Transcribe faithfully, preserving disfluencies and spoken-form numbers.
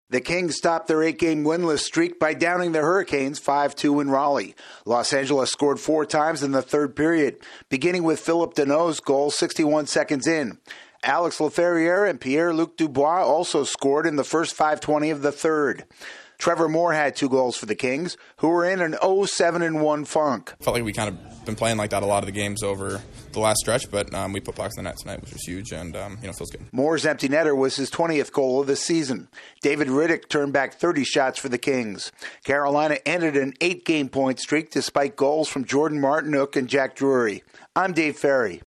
The Kings stopped their eight-game winless streak by downing the Hurricanes five two in Raleigh. Los Angeles scored four times in the third period, beginning with Phillip Danault's goal sixty-one seconds in. Alex Laferriere and Pierre-Luc Dubois also scored in the first five twenty of the third. Trevor Moore had two goals for the Kings, who were in an oh seven one funk. Felt like we kind of been playing like that a lot of the games over the last stretch, but um, we put pucks in the net tonight, which was huge, and um, you know, feels good. Moore's empty netter was his twentieth goal of the season. David Riddick turned back thirty shots for the Kings. Carolina ended an eight-game point streak despite goals from Jordan Martinook and Jack Drury. I'm Dave Ferry.